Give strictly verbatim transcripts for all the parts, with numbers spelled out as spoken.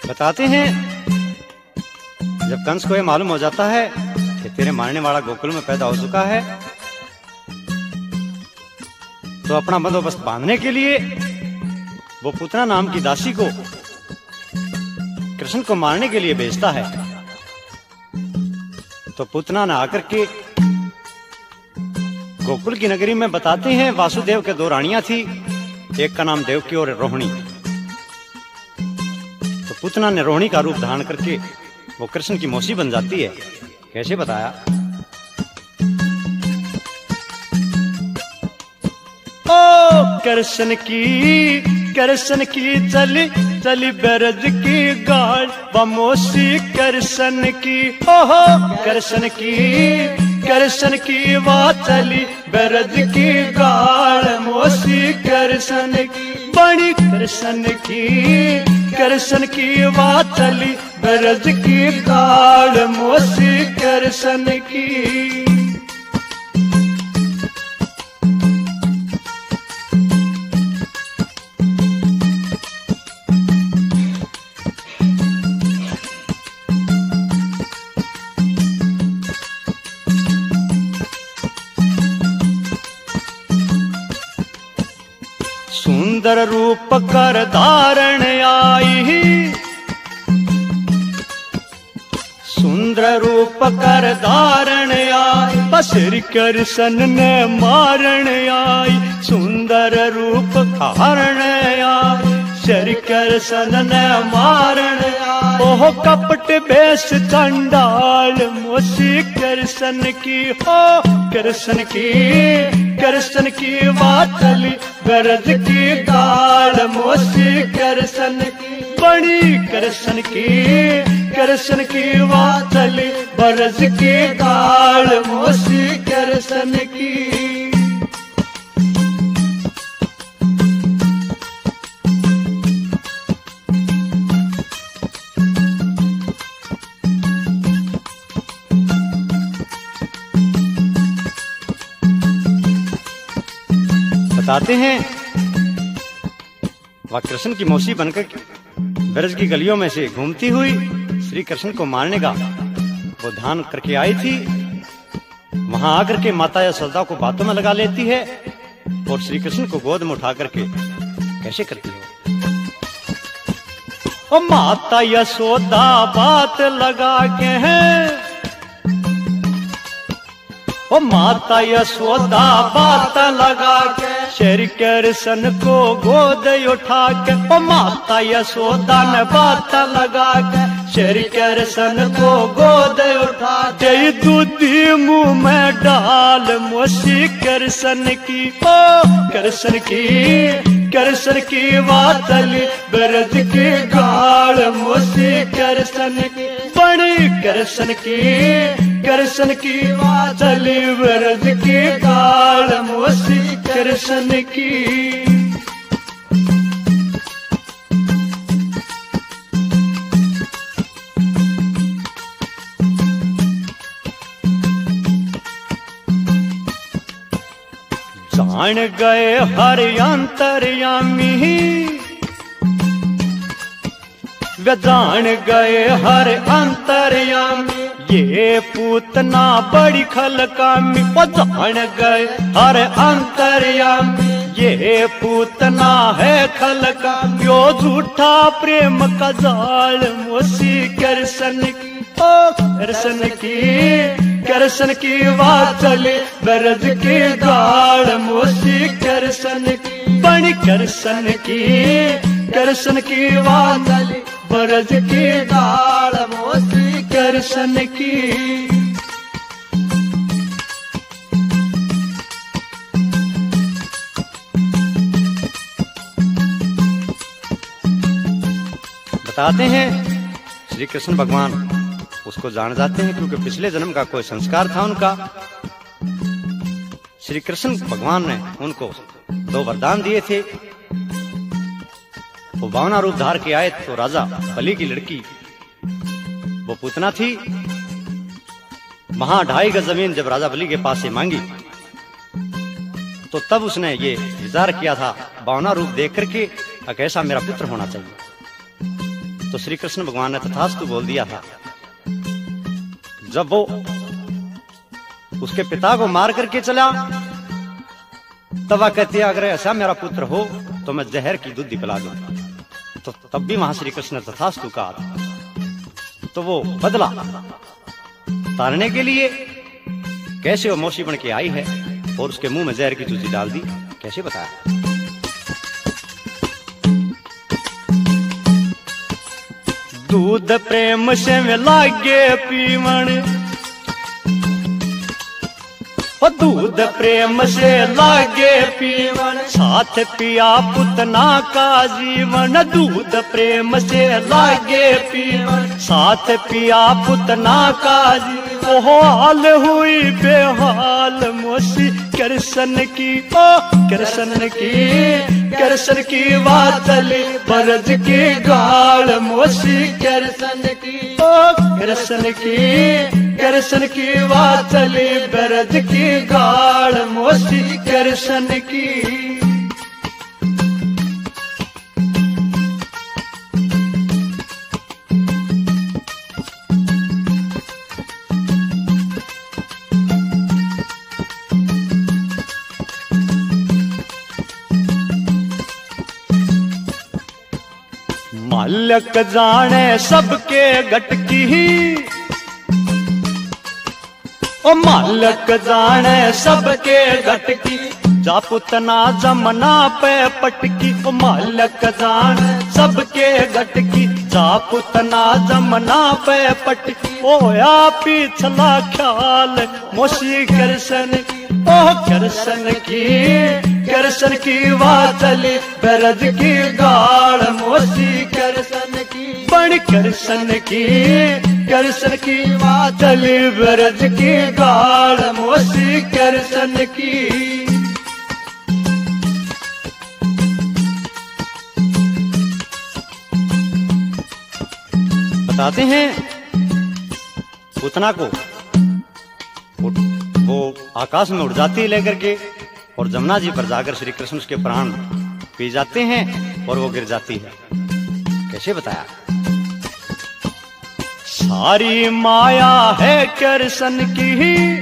बताते हैं जब कंस को यह मालूम हो जाता है कि तेरे मारने वाला गोकुल में पैदा हो चुका है, तो अपना बंदोबस्त बांधने के लिए वो पूतना नाम की दासी को कृष्ण को मारने के लिए भेजता है। तो पूतना ने आकर के गोकुल की नगरी में बताते हैं वासुदेव के दो रानियां थी, एक का नाम देवकी और रोहिणी। तो पूतना ने रोहिणी का रूप धारण करके वो कृष्ण की मौसी बन जाती है। कैसे बताया? ओ कृष्ण की कृष्ण की चली चली ब्रज की गाड़ बमोसी कृष्ण की, ओहो कृष्ण की कृष्ण की वा चली ब्रज की गाड़ मोसी कृष्ण की, बड़ी कृष्ण की कृष्ण की वा चली ब्रज की गाड़ मोसी कृष्ण की। सुंदर रूप कर धारण आई, सुंदर रूप कर धारण आई, बसरी कृष्ण ने मारण आई, सुंदर रूप धारण आई, श्री कृष्ण ने मारण आई, ओह कपट बेश चंडाल मोसी कृष्ण की, हो कृष्ण की कृष्ण की वाचली ब्रज की गाड़ मोसी कृष्ण की, बड़ी कृष्ण की कृष्ण की वाचली ब्रज की गाड़ मोसी कृष्ण की। बताते हैं वह कृष्ण की मौसी बनकर ब्रज की गलियों में से घूमती हुई श्री कृष्ण को मारने का वो ध्यान करके आई थी। वहां आकर के माता यशोदा को बातों में लगा लेती है और श्री कृष्ण को गोद में उठा करके कैसे करती है? ओ माता यशोदा बात लगा के है, ओ माता यशोदा बात लगा के श्री कृष्ण को गोद उठा के, ओ माता यशोदा ने बात लगा के श्री कृष्ण को गोद उठा के, दूधी मुंह में डाल मोसी कृष्ण की, ओ कृष्ण की कृष्ण की वाचली ब्रज की गाड़ मोसी कृष्ण की, बड़ी कृष्ण की कृष्ण की वाचली ब्रज की गाड़ मोसी कृष्ण की। जान गए हर अंतर्यामी, वे जान गए हर अंतर्यामी, ये पूतना बड़ी खलकामी, वो जान गए हर अंतर्यामी, ये पूतना है खलकामी, यो झूठा प्रेम का जाल मोसी कृष्ण की, ओ कृष्ण की कृष्ण की वाचली ब्रज की गाड़ मोसी कृष्ण की, बड़ी कृष्ण की कृष्ण की वाचली ब्रज की गाड़ मोसी कृष्ण की। बताते हैं श्री कृष्ण भगवान उसको जान जाते हैं क्योंकि पिछले जन्म का कोई संस्कार था उनका। श्री कृष्ण भगवान ने उनको दो वरदान दिए थे। वो बावना रूप धार के आए तो राजा बलि की लड़की वो पूतना थी। वहां ढाई गज जमीन जब राजा बलि के पास से मांगी तो तब उसने ये विचार किया था बावना रूप देख करके कैसा मेरा पुत्र होना चाहिए। तो श्री कृष्ण भगवान ने तथास्तु बोल दिया था। जब वो उसके पिता को मार करके चला, तब वह कहती है अगर ऐसा मेरा पुत्र हो तो मैं जहर की दूध पिला दूं। तो तब भी वहां श्री कृष्ण ने तथास्तु कहा था। तो वो बदला तारने के लिए कैसे वो मौसी बन के आई है और उसके मुंह में जहर की चूसी डाल दी, कैसे बताया। दूध प्रेम से में लागे पीवण, ओ दूध प्रेम से लागे पीवण, साथ पिया पुतना का जीवन। दूध प्रेम से लागे पीवण, साथ पिया पुतना का जीवन। ओहो हाल हुई बेहाल मोसी कृष्ण की, ओ कृष्ण की कृष्ण की वातली बरज की गाल मोसी कृष्ण की, ओ कृष्ण की कृष्ण की वातली बरज की गाल मोसी कृष्ण की। मालक जाने सबके गटकी, ओ मालक जाने सबके गटकी, जा पुतना जमना पे पटकी। ओ मालक जाने सबके गटकी, जा पुतना जमना पे पटकी। ओ या पिछला ख्याल मोसी कृष्ण, ओ कृष्ण की कृष्ण की वातली बरज की गाल मोसी कृष्ण की, बड़ कृष्ण की कृष्ण की वातली बरज की गाल मोसी कृष्ण की। बताते हैं पुतना को, वो आकाश में उड़ जाती है लेकर के, और जमुना जी पर जाकर श्री कृष्ण उसके प्राण पी जाते हैं और वो गिर जाती है। कैसे बताया। सारी माया है कृष्ण की,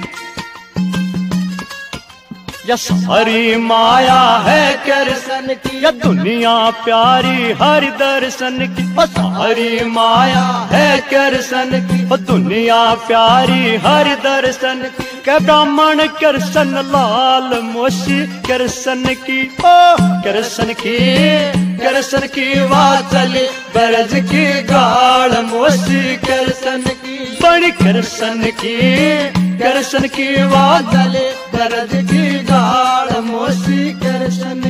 या सारी माया है कृष्ण की, या दुनिया प्यारी हरि दर्शन की। ओ सारी माया है कृष्ण की, ओ दुनिया प्यारी हरि दर्शन की। के ब्राह्मण कृष्ण लाल मोसी कृष्ण की, ओ कृष्ण की कृष्ण की वातली बरज की गाल मोसी कृष्ण की, बड़ी कृष्ण की कृष्ण की वातली बरज की गाल मोसी कृष्ण